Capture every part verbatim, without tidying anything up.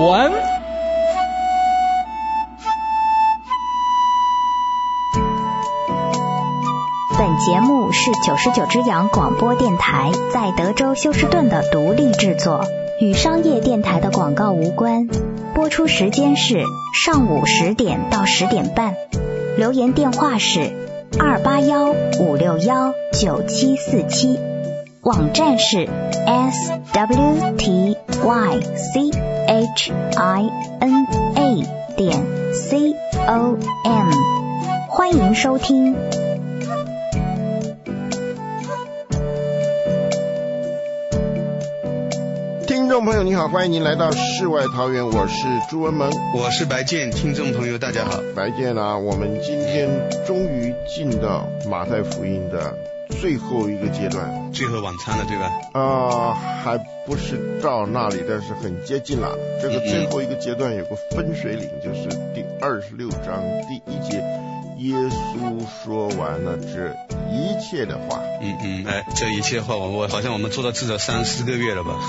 文。 本节目是九十九只羊广播电台在德州休斯顿的独立制作，与商业电台的广告无关。播出时间是上午十点到十点半。留言电话是二八幺五六幺九七四七，网站是 s w t y c h i n a 点 c o m， 欢迎收听。 听众朋友你好，欢迎您来到世外桃源，我是朱文萌， 我是白健。听众朋友大家好。 白健啊，我们今天终于进到马太福音的最后一个阶段， 最后晚餐了对吧？ 啊、呃，还不是到那里，但是很接近了。这个最后一个阶段有个分水岭，就是第二十六章第一节，耶稣说完了这一切的话。 嗯嗯，哎，这一切话我我好像我们做到至少三四个月了吧，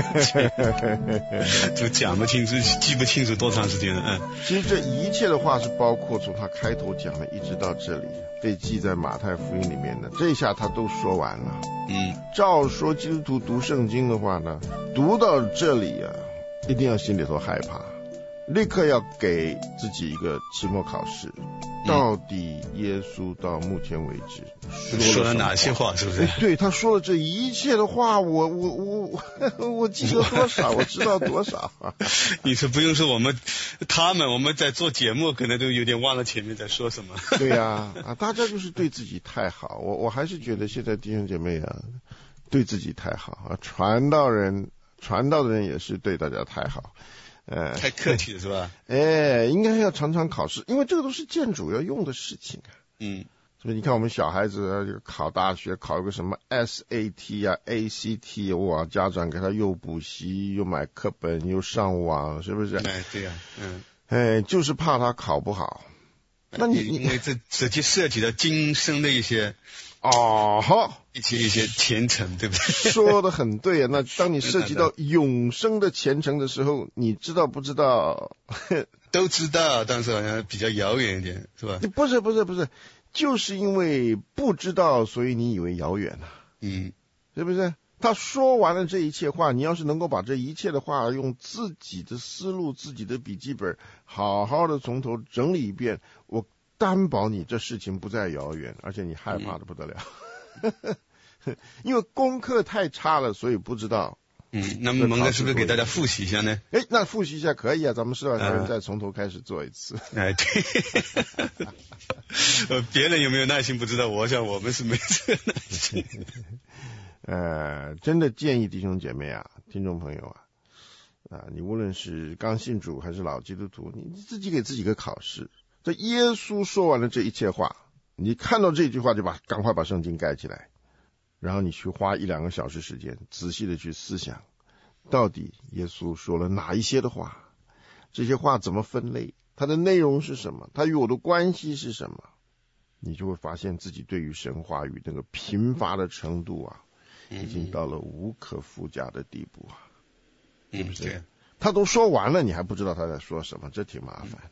就讲不清楚，记不清楚多长时间了。嗯， 其实这一切的话是包括从他开头讲的一直到这里，被记在马太福音里面的，这一下他都说完了。 嗯， 照说基督徒读圣经的话呢，读到这里啊，一定要心里头害怕，立刻要给自己一个期末考试。到底耶稣到目前为止说 了, 说了哪些话，是不是？ 对，他说了这一切的话，我我我我我记得多少，我知道多少。 你说不用说我们他们我们在做节目，可能都有点忘了前面在说什么。 对呀、啊，啊，大家就是对自己太好，我我还是觉得现在弟兄姐妹啊，对自己太好啊，传道人传道的人也是对大家太好。呃， 太客气了是吧？ 哎，应该要常常考试，因为这个都是建主要用的事情啊。 嗯， 所以你看我们小孩子考大学，考个什么 S A T 啊 A C T， 哇，家长给他又补习又买课本又上网，是不是？ 哎，对呀、啊，嗯， 哎，就是怕他考不好。那你因为这直接涉及到今生的一些哦，好， 一些一些前程，对不对？ 说的很对啊。那当你涉及到永生的前程的时候，你知道不知道？ 都知道，但是好像比较遥远一点，是吧？ 不是不是不是，就是因为不知道，所以你以为遥远啊。 嗯， 是不是？他说完了这一切话，你要是能够把这一切的话用自己的思路、自己的笔记本好好的从头整理一遍，我担保你这事情不再遥远，而且你害怕的不得了。嗯、因为功课太差了，所以不知道。 嗯，那么蒙哥是不是给大家复习一下呢？ 哎，那复习一下可以啊，咱们世外桃源再从头开始做一次。 哎，对。呃，别人有没有耐心不知道，我想我们是没这个耐心。 呃，真的建议弟兄姐妹啊，听众朋友啊，啊，你无论是刚信主还是老基督徒，你自己给自己个考试。这耶稣说完了这一切话，你看到这句话就把赶快把圣经盖起来，然后你去花一两个小时时间，仔细的去思想，到底耶稣说了哪一些的话，这些话怎么分类，它的内容是什么，它与我的关系是什么，你就会发现自己对于神话语那个贫乏的程度啊，已经到了无可复加的地步啊， 是不是？ 他都说完了，你还不知道他在说什么，这挺麻烦。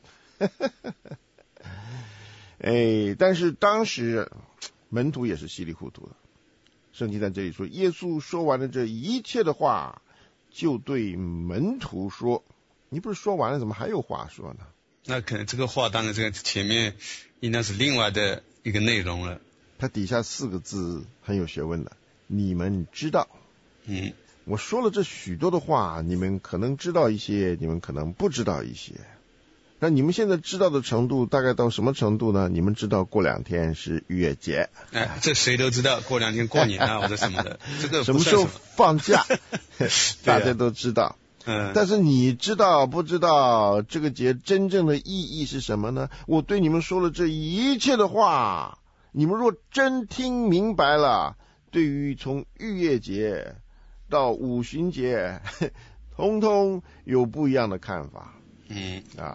哎，但是当时门徒也是稀里糊涂的。圣经在这里说，耶稣说完了这一切的话，就对门徒说：“你不是说完了，怎么还有话说呢？” 那可能这个话，当然这个前面应当是另外的一个内容了。 他底下四个字很有学问的，你们知道。 嗯， 我说了这许多的话，你们可能知道一些，你们可能不知道一些。那你们现在知道的程度大概到什么程度呢？你们知道过两天是逾越节， 哎，这谁都知道，过两天过年啊或者什么的，这个什么时候放假，大家都知道。 嗯， 但是你知道不知道这个节真正的意义是什么呢？我对你们说了这一切的话，你们若真听明白了，对于从逾越节到五旬节，通通有不一样的看法。 嗯啊，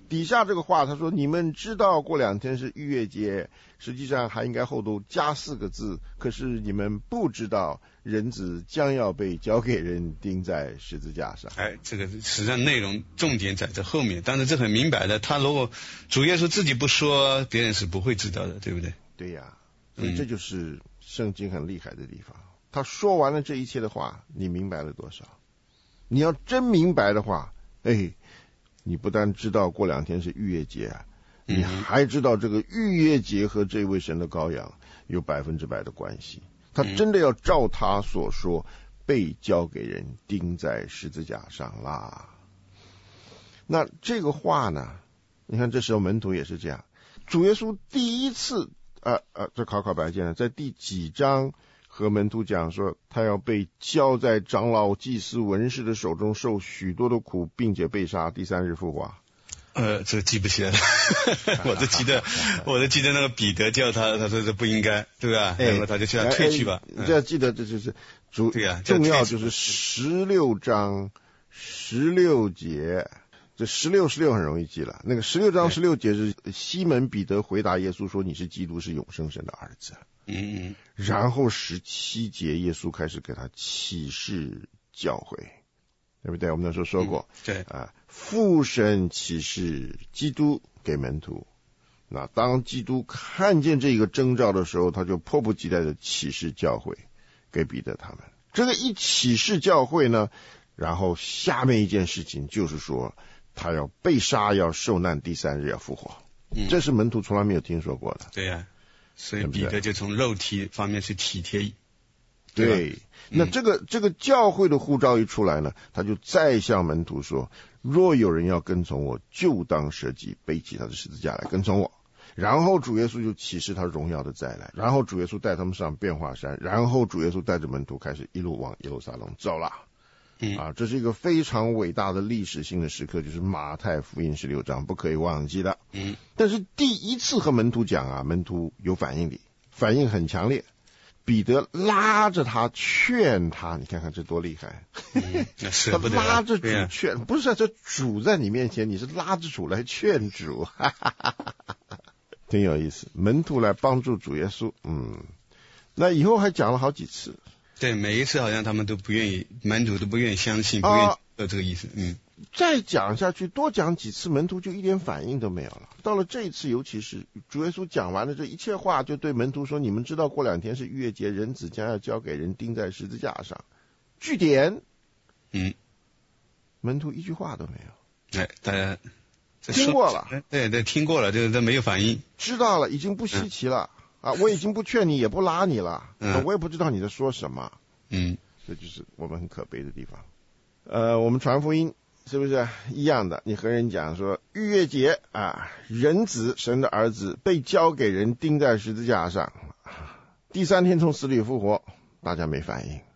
底下这个话他说，你们知道过两天是逾越节，实际上还应该后头加四个字，可是你们不知道人子将要被交给人钉在十字架上。 哎，这个实际上内容重点在这后面，但是这很明白的，他如果主耶稣自己不说，别人是不会知道的，对不对？ 对呀，所以这就是圣经很厉害的地方。他说完了这一切的话，你明白了多少？你要真明白的话，哎，你不但知道过两天是逾越节啊，你还知道这个逾越节和这位神的羔羊有百分之百的关系。他真的要照他所说被交给人钉在十字架上啦。那这个话呢，你看这时候门徒也是这样。主耶稣第一次啊啊，这考考白见了，在第几章和门徒讲说，他要被交在长老、祭司、文士的手中，受许多的苦，并且被杀，第三日复活。 呃，这个记不起来了，我都记得，我都记得那个彼得叫他，他说这不应该，对吧？哎、然后他就叫他退去吧。 这、哎、要记得，这就是主对啊，重要就是十六章十六节。这十六十六很容易记了，那个十六章十六节是西门彼得回答耶稣说：“你是基督，是永生神的儿子。” 嗯嗯。 然后十七节耶稣开始给他启示教诲，对不对？我们那时候说过， 嗯、对啊，父神启示基督给门徒。那当基督看见这个征兆的时候，他就迫不及待的启示教诲给彼得他们。这个一启示教诲呢，然后下面一件事情就是说，他要被杀，要受难，第三日要复活。嗯，这是门徒从来没有听说过的。 对呀、啊，所以彼得就从肉体方面去体贴。 对，对那这个、嗯、这个教会的呼召一出来呢，他就再向门徒说：若有人要跟从我，就当舍己，背起他的十字架来跟从我。然后主耶稣就启示他荣耀的再来，然后主耶稣带他们上变化山，然后主耶稣带着门徒开始一路往耶路撒冷走了。 嗯啊，这是一个非常伟大的历史性的时刻，就是马太福音十六章不可以忘记的。 嗯， 但是第一次和门徒讲啊，门徒有反应力，反应很强烈。彼得拉着他劝他，你看看这多厉害！ 嗯，是他拉着主劝，不是、啊、这主在你面前，你是拉着主来劝主，哈哈哈哈，挺有意思。门徒来帮助主耶稣，嗯，那以后还讲了好几次。 对，每一次好像他们都不愿意，门徒都不愿意相信，不愿意有这个意思。嗯， 再讲下去，多讲几次，门徒就一点反应都没有了。到了这一次，尤其是主耶稣讲完了这一切话，就对门徒说：“你们知道过两天是逾越节，人子将要交给人钉在十字架上。”句点。 嗯， 门徒一句话都没有。 哎，大家听过了， 对对，听过了，这这没有反应。 知道了，已经不稀奇了。嗯啊，我已经不劝你，也不拉你了，嗯，我也不知道你在说什么， 嗯， 这就是我们很可悲的地方。呃，我们传福音是不是一样的？你和人讲说逾越节啊，人子神的儿子被交给人钉在十字架上，第三天从死里复活，大家没反应。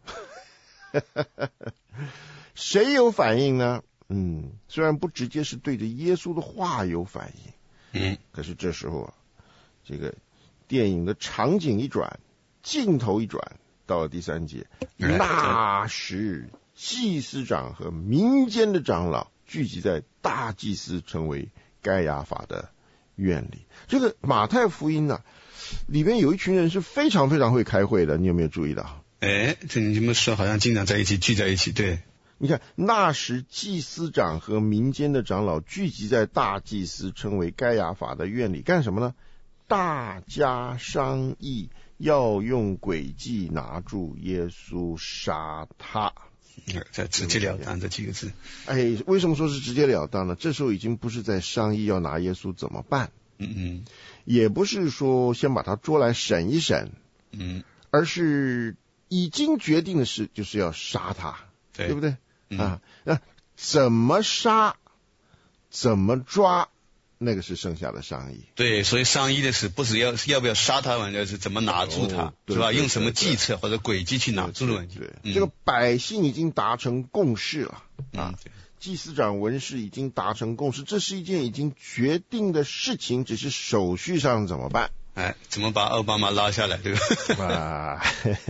谁有反应呢？嗯，虽然不直接是对着耶稣的话有反应， 嗯， 可是这时候啊，这个电影的场景一转，镜头一转，到了第三节，那时祭司长和民间的长老聚集在大祭司称为该亚法的院里。这个马太福音呢、啊，里面有一群人是非常非常会开会的，你有没有注意到？ 哎，这你这么说，好像经常在一起聚在一起。对， 你看，那时祭司长和民间的长老聚集在大祭司称为该亚法的院里，干什么呢？大家商议要用诡计拿住耶稣杀他。 这直截了当这几个字。 哎，为什么说是直截了当呢？这时候已经不是在商议要拿耶稣怎么办， 嗯嗯， 也不是说先把他捉来审一审， 嗯， 而是已经决定的事就是要杀他， 对， 对不对？ 嗯、 啊，那怎么杀，怎么抓？那个是剩下的商议。 对，所以商议的是不是要要不要杀他完了，是怎么拿住他， 哦、 是吧？用什么计策或者诡计去拿住的问题。 对，对嗯、 这个百姓已经达成共识了、 嗯、 啊，祭司长文士已经达成共识，这是一件已经决定的事情，只是手续上怎么办？ 哎，怎么把奥巴马拉下来，对吧？ 啊，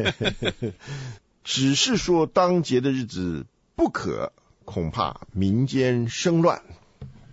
只是说当节的日子不可，恐怕民间生乱。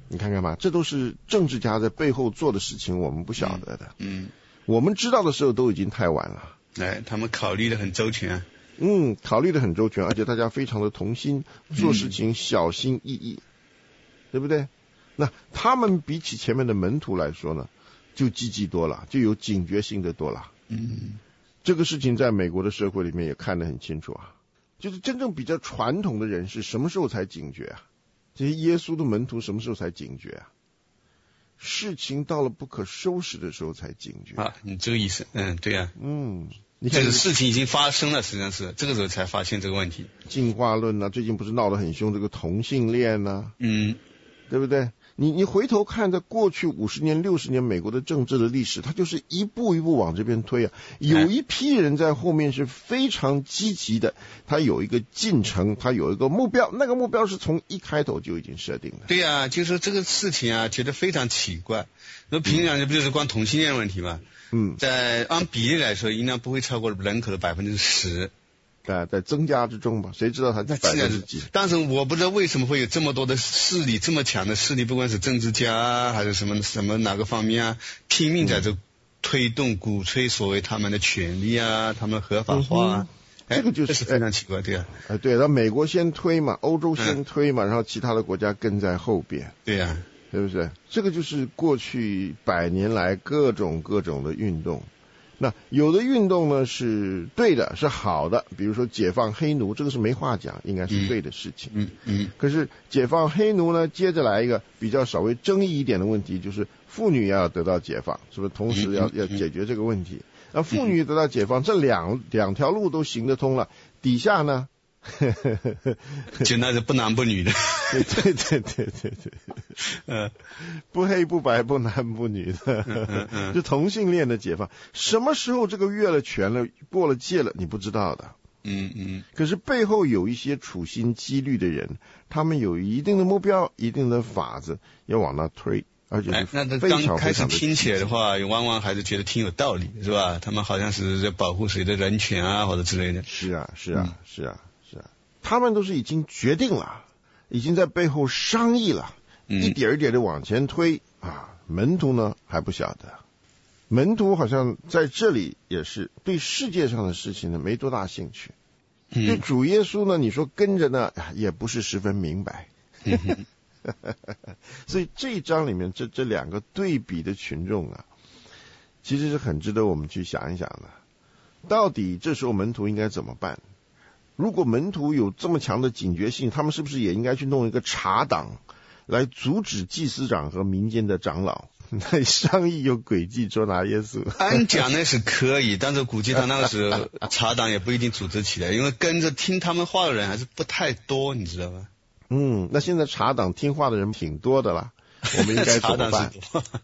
你看看吧，这都是政治家在背后做的事情，我们不晓得的。 嗯，嗯我们知道的时候都已经太晚了。 哎，他们考虑的很周全。 嗯，考虑的很周全，而且大家非常的同心，做事情小心翼翼，嗯、对不对？那他们比起前面的门徒来说呢，就积极多了，就有警觉性的多了。 嗯， 这个事情在美国的社会里面也看得很清楚啊。就是真正比较传统的人是什么时候才警觉啊？这些耶稣的门徒什么时候才警觉啊？事情到了不可收拾的时候才警觉啊。你这个意思，嗯，对呀、啊， 嗯。你看， 这个事情已经发生了，实际上是这个时候才发现这个问题。 进化论啊，最近不是闹得很凶，这个同性恋啊， 嗯， 对不对？你你回头看，在过去五十年、六十年美国的政治的历史，它就是一步一步往这边推啊。有一批人在后面是非常积极的，他有一个进程，他有一个目标，那个目标是从一开头就已经设定的。 对呀、啊，就是说这个事情啊，觉得非常奇怪。那平常不就是光同性恋问题吗？ 嗯， 在按比例来说，应该不会超过人口的百分之十。 啊，在增加之中吧，谁知道它在百分之几？ 但是我不知道为什么会有这么多的势力，这么强的势力，不管是政治家啊，还是什么什么哪个方面啊，拼命在这推动、鼓吹所谓他们的权利啊，他们合法化啊。 嗯、这个就是、 这是非常奇怪，对啊。 哎，对，那美国先推嘛，欧洲先推嘛，嗯、然后其他的国家跟在后边。 对呀、啊， 对不对？这个就是过去百年来各种各种的运动。那有的运动呢是对的，是好的，比如说解放黑奴，这个是没话讲，应该是对的事情。 嗯 嗯, 嗯。 可是解放黑奴呢，接着来一个比较稍微争议一点的问题，就是妇女要得到解放，是不是？同时要、嗯嗯、要解决这个问题。那妇女得到解放，这两两条路都行得通了，底下呢？ 就那是不男不女的。 对对对对对对， 呃， 不黑不白不男不女的， 嗯嗯嗯、 就同性恋的解放。什么时候这个越了权了，过了界了，你不知道的。 嗯嗯。 可是背后有一些处心积虑的人，他们有一定的目标、一定的法子要往那推，而且是非常非常的、 哎、那刚开始听起来的话，往往还是觉得挺有道理，是吧？他们好像是在保护谁的人权啊，或者之类的。 是啊，是啊，嗯、是啊，是啊，他们都是已经决定了。已经在背后商议了，嗯、一点一点的往前推啊。门徒呢还不晓得，门徒好像在这里也是对世界上的事情呢没多大兴趣，嗯、对主耶稣呢，你说跟着呢也不是十分明白。嗯、所以这一章里面这这两个对比的群众啊，其实是很值得我们去想一想的。到底这时候门徒应该怎么办？如果门徒有这么强的警觉性，他们是不是也应该去弄一个查党，来阻止祭司长和民间的长老来商议有诡计捉拿耶稣？ 按讲呢是可以，但是估计他那个时候查党也不一定组织起来，因为跟着听他们话的人还是不太多，你知道吧？ 嗯，那现在查党听话的人挺多的啦，我们应该怎么办？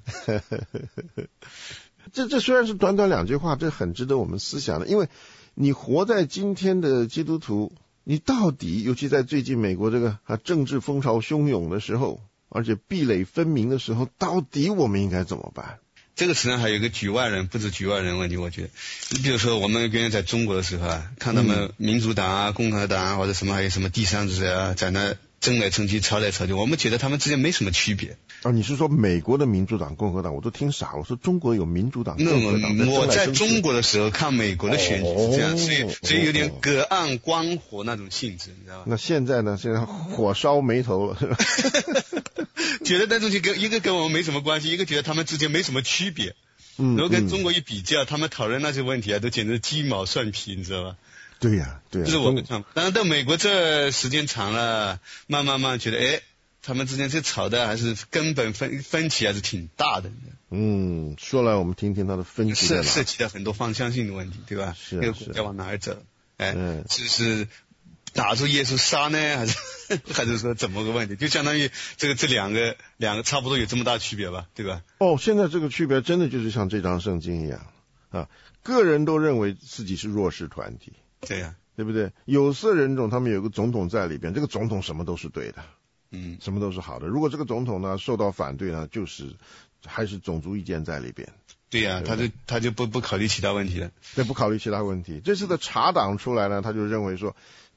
这这虽然是短短两句话，这很值得我们思想的，因为你活在今天的基督徒，你到底，尤其在最近美国这个啊政治风潮汹涌的时候，而且壁垒分明的时候，到底我们应该怎么办？ 这个实际上还有一个局外人，不止局外人问题。我觉得，你比如说我们原来在中国的时候啊，看他们民主党啊、共和党啊，或者什么还有什么第三者啊，在那争来争去、吵来吵去，我们觉得他们之间没什么区别。 啊，你是说美国的民主党、共和党？我都听傻了。我说中国有民主党、共和党。 那我在中国的时候看美国的选举是这样，哦、所以所以有点隔岸观火那种性质，你知道吧？ 那现在呢？现在火烧眉头了，是吧？ 觉得那东西跟一个跟我们没什么关系，一个觉得他们之间没什么区别。嗯，如果跟中国一比较，嗯、他们讨论那些问题啊，都简直鸡毛蒜皮，你知道吧？ 对呀、啊，对呀、啊。 这是我的看法。当然，到美国这时间长了，慢慢慢觉得，哎。他们之间这吵的还是根本分分歧还是挺大的。 嗯，说来我们听听他的分歧在哪。 涉涉及到很多方向性的问题，对吧？ 是、啊。 这个国家往哪儿走？哎，嗯、是是打住耶稣杀呢，还是还是说怎么个问题？就相当于这个这两个两个差不多有这么大区别吧，对吧？ 哦，现在这个区别真的就是像这张圣经一样啊，个人都认为自己是弱势团体。 对呀、啊， 对不对？有色人种他们有个总统在里边，这个总统什么都是对的。 嗯， 什么都是好的。如果这个总统呢受到反对呢，就是还是种族意见在里边。 对呀、啊，他就他就不不考虑其他问题了。 对，不考虑其他问题。这次的查党出来呢，他就认为说，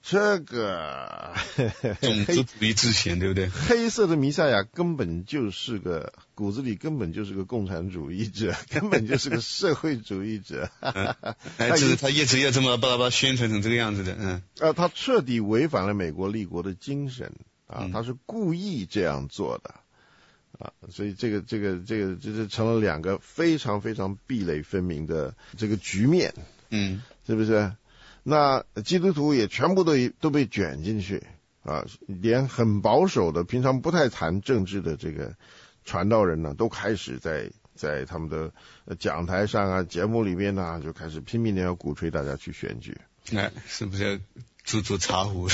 这个种族主义之嫌，对不对？ 黑色的弥赛亚根本就是个骨子里根本就是个共产主义者，根本就是个社会主义者。 嗯、哎，就是他一直要这么巴拉巴拉宣传成这个样子的，嗯。 啊，他彻底违反了美国立国的精神啊，他是故意这样做的啊，所以这个这个这个这是成了两个非常非常壁垒分明的这个局面， 嗯， 是不是？那基督徒也全部都都被卷进去啊，连很保守的、平常不太谈政治的这个传道人呢，都开始在在他们的讲台上啊、节目里面呢，就开始拼命的要鼓吹大家去选举。 哎，是不是要煮煮茶壶？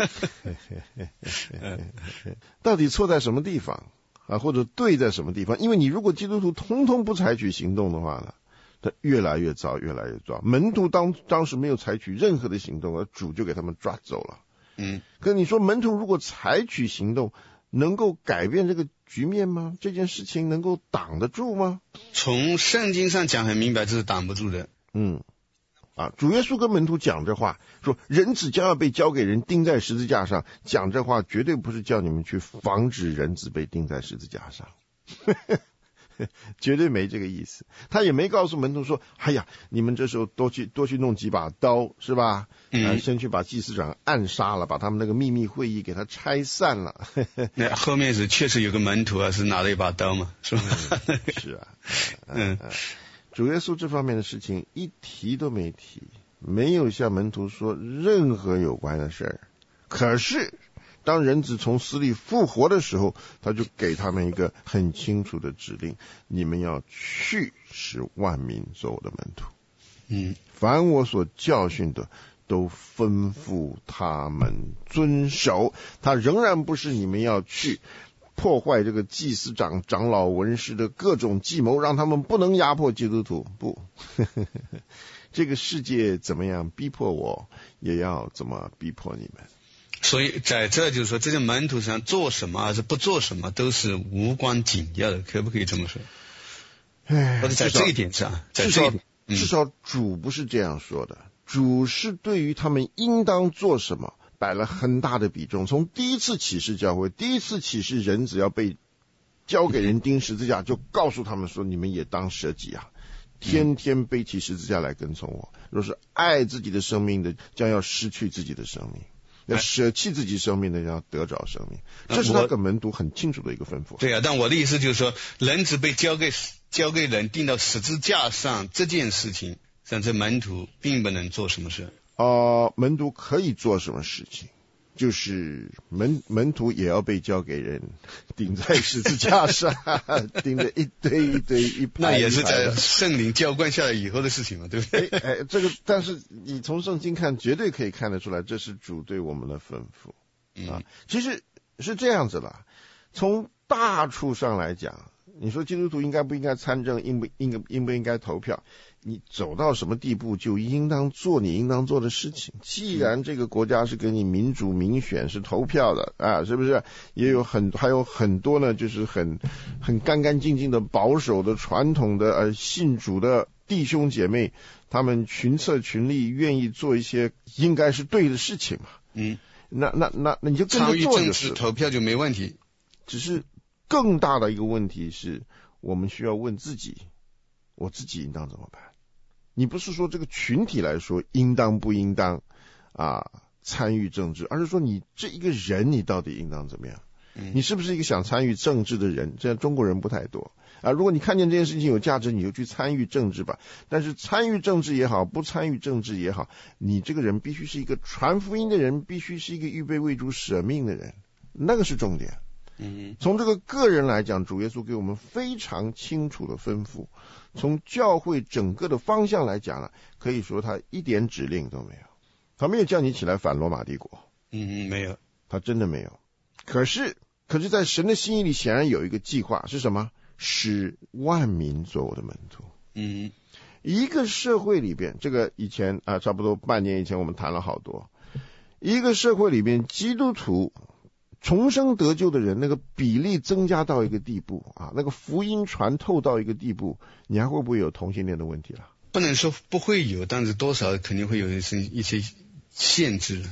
到底错在什么地方啊？或者对在什么地方？因为你如果基督徒通通不采取行动的话呢，他越来越糟，越来越糟。门徒当当时没有采取任何的行动，而主就给他们抓走了。 嗯， 可你说门徒如果采取行动，能够改变这个局面吗？这件事情能够挡得住吗？ 从圣经上讲很明白，这是挡不住的。 嗯，啊，主耶稣跟门徒讲这话，说人子将要被交给人钉在十字架上，讲这话绝对不是叫你们去防止人子被钉在十字架上。绝对没这个意思，他也没告诉门徒说：“哎呀，你们这时候多去多去弄几把刀，是吧？嗯、呃，先去把祭司长暗杀了，把他们那个秘密会议给他拆散了。” 那后面是确实有个门徒啊，是拿了一把刀嘛，是吧？ 嗯、是啊，嗯、呃，主耶稣这方面的事情一提都没提，没有向门徒说任何有关的事儿。可是，当人子从死里复活的时候，他就给他们一个很清楚的指令：你们要去，使万民做我的门徒。 嗯， 凡我所教训的，都吩咐他们遵守。他仍然不是你们要去破坏这个祭司长、长老、文士的各种计谋，让他们不能压迫基督徒。不，这个世界怎么样逼迫我，也要怎么逼迫你们。 所以在这就是说，这些门徒上做什么还是不做什么都是无关紧要的，可不可以这么说？ 哎， 或者在这一点上，在至少、嗯、至少主不是这样说的，主是对于他们应当做什么摆了很大的比重。从第一次启示教会，第一次启示人只要被交给人钉十字架，就告诉他们说：你们也当舍己啊，天天背起十字架来跟从我。若是爱自己的生命的，将要失去自己的生命。要舍弃自己生命的，要得着生命，这是那个门徒很清楚的一个吩咐。 对啊，但我的意思就是说，人只被交给交给人钉到十字架上这件事情，像这门徒并不能做什么事。 呃，门徒可以做什么事情？就是门门徒也要被交给人钉在十字架上，钉着一堆一堆一排， 那也是在圣灵浇灌下来以后的事情嘛，对不对？ 哎哎，这个但是你从圣经看，绝对可以看得出来，这是主对我们的吩咐啊。 嗯、 其实是这样子的，从大处上来讲，你说基督徒应该不应该参政，应不应该应不应该投票？你走到什么地步，就应当做你应当做的事情。既然这个国家是给你民主民选，是投票的啊，是不是？也有很还有很多呢，就是很很干干净净的、保守的、传统的呃信主的弟兄姐妹，他们群策群力，愿意做一些应该是对的事情嘛。 嗯， 那那那那你就跟着做就是。 参与政治投票就没问题。 只是更大的一个问题是，我们需要问自己，我自己应当怎么办？你不是说这个群体来说应当不应当啊参与政治，而是说你这一个人你到底应当怎么样？嗯、你是不是一个想参与政治的人？这样中国人不太多啊。如果你看见这件事情有价值，你就去参与政治吧。但是参与政治也好，不参与政治也好，你这个人必须是一个传福音的人，必须是一个预备为主舍命的人，那个是重点。 嗯， 从这个个人来讲，主耶稣给我们非常清楚的吩咐。从教会整个的方向来讲呢，可以说他一点指令都没有，他没有叫你起来反罗马帝国。 嗯，没有， 他真的没有。可是，可是在神的心意里，显然有一个计划，是什么？使万民做我的门徒。 嗯， 一个社会里边，这个以前啊，差不多半年以前我们谈了好多。一个社会里边，基督徒重生得救的人，那个比例增加到一个地步啊，那个福音传透到一个地步，你还会不会有同性恋的问题了？ 不能说不会有，但是多少肯定会有一些一些限制。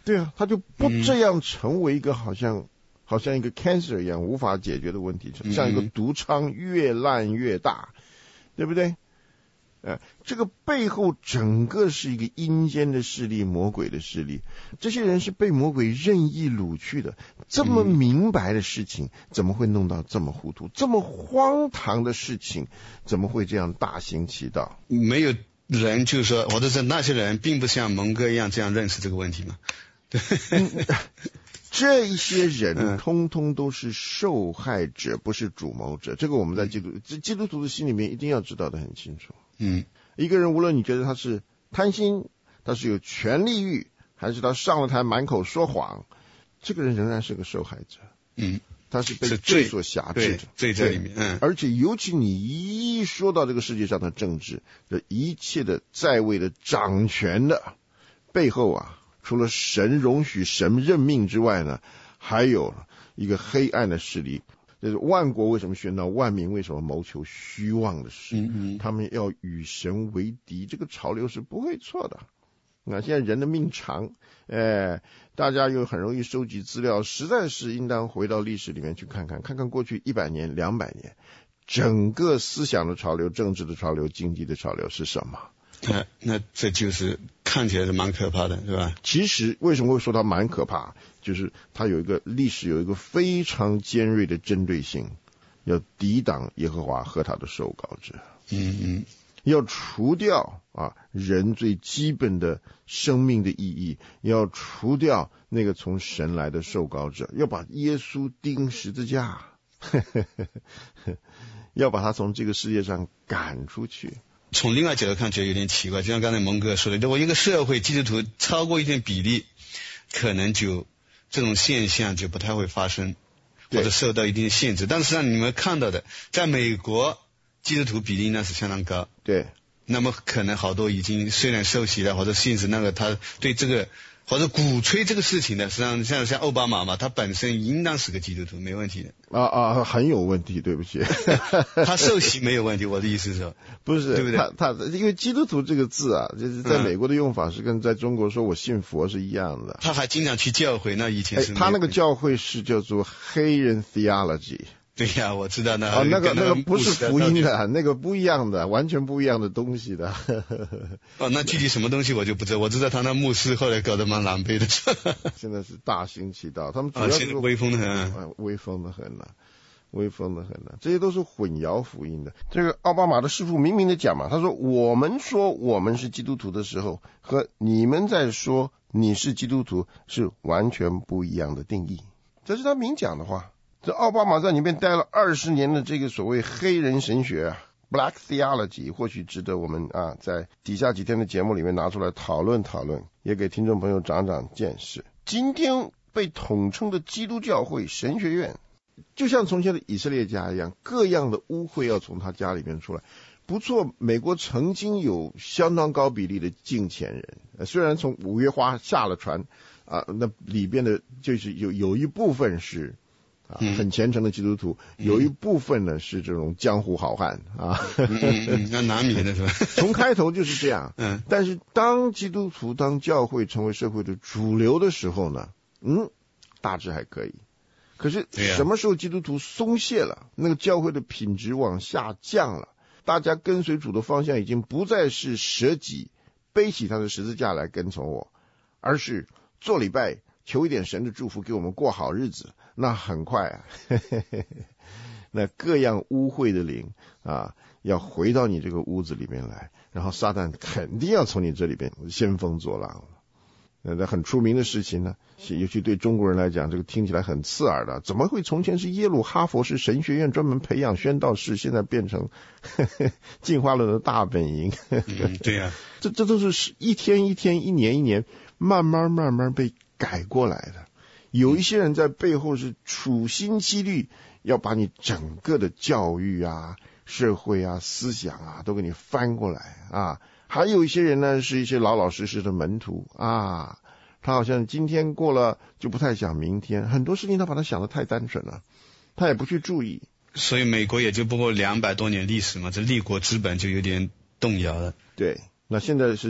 对啊，他就不这样成为一个好像、嗯、好像一个 cancer 一样无法解决的问题，像一个毒疮越烂越大，对不对？呃，这个背后整个是一个阴间的势力，魔鬼的势力。这些人是被魔鬼任意掳去的，这么明白的事情，怎么会弄到这么糊涂？这么荒唐的事情，怎么会这样大行其道？ 没有人就是说，或者是那些人并不像蒙哥一样这样认识这个问题嘛？对。 嗯这一些人通通都是受害者，不是主谋者。这个我们在基督基督徒的心里面一定要知道的很清楚。 嗯， 一个人无论你觉得他是贪心，他是有权力欲，还是他上了台满口说谎，这个人仍然是个受害者。 嗯， 他是被罪所辖制的， 罪在里面。嗯， 而且尤其你一说到这个世界上的政治，这一切的在位的掌权的背后啊，除了神容许神任命之外呢，还有一个黑暗的势力。就是万国为什么喧闹，万民为什么谋求虚妄的事？ 嗯嗯， 他们要与神为敌，这个潮流是不会错的。那现在人的命长，哎，大家又很容易收集资料，实在是应当回到历史里面去看看，看看过去一百年、两百年，整个思想的潮流、政治的潮流、经济的潮流是什么？ 那那这就是看起来是蛮可怕的，是吧？ 其实为什么会说它蛮可怕，就是它有一个历史有一个非常尖锐的针对性，要抵挡耶和华和他的受膏者。 嗯嗯， 要除掉啊人最基本的生命的意义，要除掉那个从神来的受膏者，要把耶稣钉十字架，要把他从这个世界上赶出去。 从另外角度看，觉得有点奇怪，就像刚才蒙哥说的，如果一个社会基督徒超过一定比例，可能就这种现象就不太会发生，或者受到一定的限制。但实际上你们看到的，在美国基督徒比例那是相当高， 对， 那么可能好多已经虽然受洗了或者信主，那个他对这个或者鼓吹这个事情的，实际上像像奥巴马嘛，他本身应当是个基督徒，没问题的。 啊啊，很有问题，对不起。 他受洗没有问题，我的意思是说， 不是， 对不对？ 他他因为基督徒这个字啊，就是在美国的用法是跟在中国说我信佛是一样的。 他还经常去教会，那以前是、 哎、他那个教会是叫做黑人 theology。 对呀、啊，我知道那。 哦，那个那个不是福音的，那个不一样的，完全不一样的东西的。 哦，那具体什么东西我就不知道，我知道他那牧师后来搞得蛮狼狈的。 现在是大行其道，他们主要是、 啊、威风的很、 啊，威风的很了、啊，威风的很了、啊，这些都是混淆福音的。这个奥巴马的师父明明的讲嘛，他说我们说我们是基督徒的时候，和你们在说你是基督徒是完全不一样的定义，这是他明讲的话。这奥巴马在里面待了二十年的这个所谓黑人神学啊 ，Black Theology， 或许值得我们啊在底下几天的节目里面拿出来讨论讨论，也给听众朋友长长见识。今天被统称的基督教会神学院，就像从前的以色列家一样，各样的污秽要从他家里面出来。不错，美国曾经有相当高比例的敬虔人，呃、虽然从五月花下了船啊，那里边的就是有有一部分是。嗯、很虔诚的基督徒，有一部分呢是这种江湖好汉啊， 嗯嗯嗯，那难免的是吧？ 从开头就是这样。嗯，但是当基督徒、当教会成为社会的主流的时候呢，嗯，大致还可以。可是什么时候基督徒松懈了，那个教会的品质往下降了，大家跟随主的方向已经不再是舍己背起他的十字架来跟从我，而是做礼拜求一点神的祝福，给我们过好日子。那很快啊，呵呵呵那各样污秽的灵啊，要回到你这个屋子里面来，然后撒旦肯定要从你这里边兴风作浪。那很出名的事情呢，尤其对中国人来讲，这个听起来很刺耳的，怎么会从前是耶鲁哈佛是神学院专门培养宣道士，现在变成呵呵进化论的大本营？ 嗯，对呀、啊， 这这都是一天一天、一年一年，慢慢慢慢被改过来的。有一些人在背后是处心积虑要把你整个的教育啊、社会啊、思想啊都给你翻过来啊。还有一些人呢，是一些老老实实的门徒啊，他好像今天过了就不太想明天，很多事情他把他想得太单纯了，他也不去注意。 所以美国也就不过两百多年历史嘛，这立国之本就有点动摇了。 对，那现在是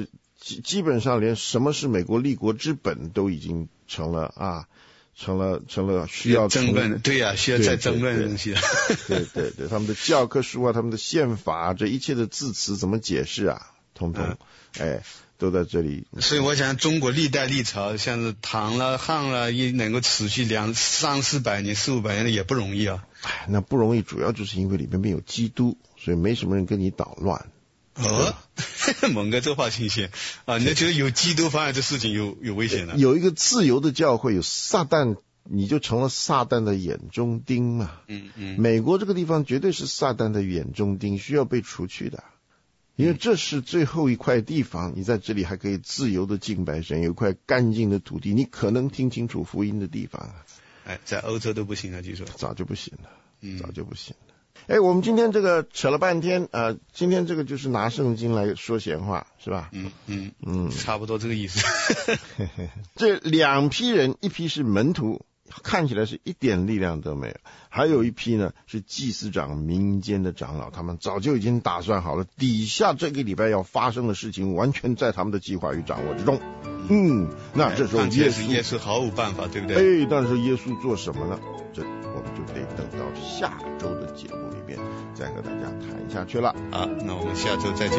基基本上连什么是美国立国之本都已经成了啊，成了成了需要争论，对呀、啊，需要再争论的东西了。 对对对，他们的教科书啊，他们的宪法，这一切的字词怎么解释啊，通通、嗯、哎都在这里。 所以我想，中国历代历朝，像是唐了、汉了，也能够持续两三四百年、四五百年的也不容易啊。 哎，那不容易，主要就是因为里面没有基督，所以没什么人跟你捣乱。 哦，猛哥这话新鲜啊！你觉得有基督反而这事情有有危险了？ 有一个自由的教会，有撒旦，你就成了撒旦的眼中钉嘛。嗯嗯，美国这个地方绝对是撒旦的眼中钉，需要被除去的，因为这是最后一块地方，你在这里还可以自由的敬拜神，有一块干净的土地，你可能听清楚福音的地方。 哎，在欧洲都不行了，据说早就不行了，嗯，早就不行了。哎，我们今天这个扯了半天，呃，今天这个就是拿圣经来说闲话，是吧？ 嗯嗯嗯，差不多这个意思。 这两批人，一批是门徒，看起来是一点力量都没有；还有一批呢是祭司长、民间的长老，他们早就已经打算好了，底下这个礼拜要发生的事情，完全在他们的计划与掌握之中。嗯，那这时候耶稣耶稣毫无办法，对不对？ 哎，但是耶稣做什么呢？这我们就得等到下周的节目里面再和大家谈下去了。 好，那我们下周再见。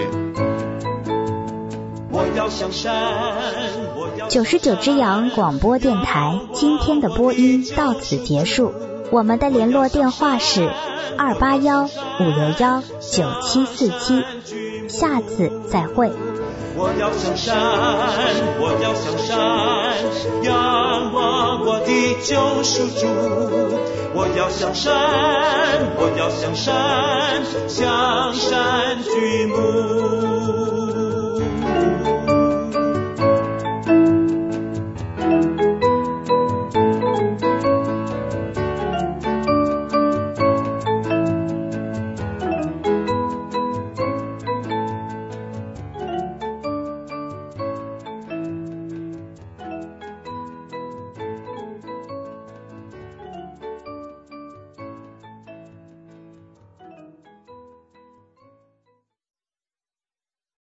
我要向山，九十九只羊广播电台今天的播音到此结束。我们的联络电话是二八幺五六幺九七四七，下次再会。我要向山，我要向山，仰望我的救赎主。我要向山，我要向山，向山举目。